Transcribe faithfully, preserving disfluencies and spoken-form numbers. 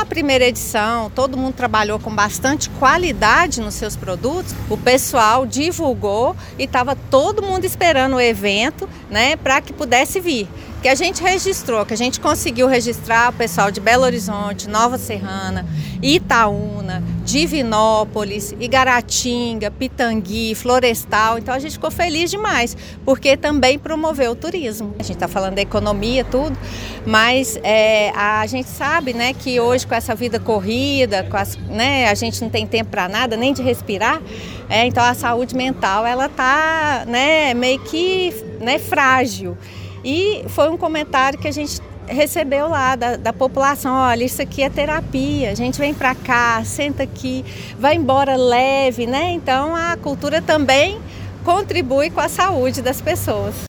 primeira edição, todo mundo trabalhou com bastante qualidade nos seus produtos, o pessoal divulgou e estava todo mundo esperando o evento, né, para que pudesse vir. Que a gente registrou, que a gente conseguiu registrar o pessoal de Belo Horizonte, Nova Serrana, Itaúna, Divinópolis, Igaratinga, Pitangui, Florestal. Então a gente ficou feliz demais, porque também promoveu o turismo. A gente está falando da economia, tudo, mas é, a gente sabe, né, que hoje com essa vida corrida, com as, né, a gente não tem tempo para nada, nem de respirar, é, então a saúde mental ela está, né, meio que, né, frágil. E foi um comentário que a gente recebeu lá da, da população: olha, isso aqui é terapia, a gente vem para cá, senta aqui, vai embora leve, né? Então a cultura também contribui com a saúde das pessoas.